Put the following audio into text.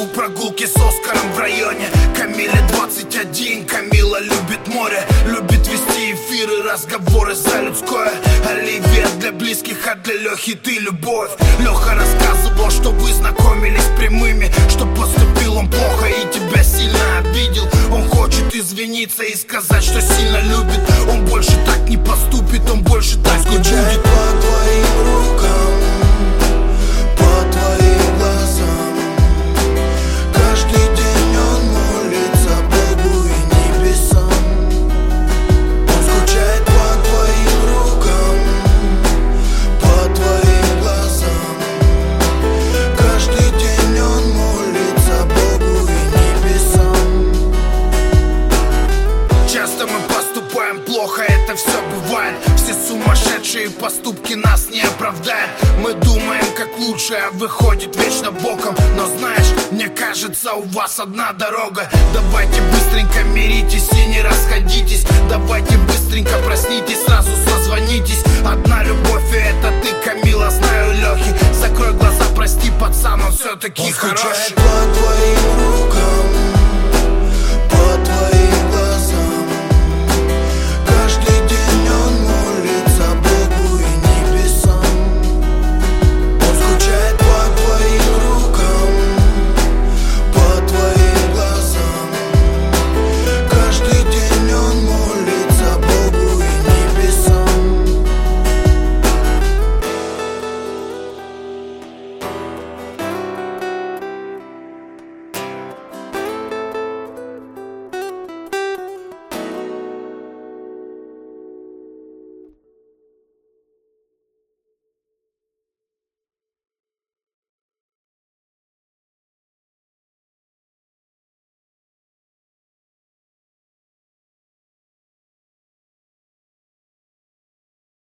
берегу прогулки с Оскаром в районе. Камиле 21, Камила любит море, любит вести эфиры, разговоры за людское. Оливия для близких, а для Лехи ты любовь. Леха рассказывал, что вы знакомились прямыми, что поступил он плохо и тебя сильно обидел. Он хочет извиниться и сказать, что сильно любит. Он больше так не поступит, он больше так не будет. Скучает по твоим рукам, по твоим глазам. Каждый день он молится Богу и небесам. Он скучает по твоим рукам, по твоим глазам. Каждый день он молится Богу и небесам. Часто мы поступаем плохо, это все бывает. Все сумасшедшие поступки нас не оправдают. Мы думаем как лучше, а выходит вечно боком. Но знаешь, мне кажется, у вас одна дорога. Давайте быстренько миритесь и не расходитесь. Давайте быстренько проснитесь, сразу созвонитесь. Одна любовь, и это ты, Камила, знаю Лехи. Закрой глаза, прости, пацан, он все-таки хороший. По твоим рукам.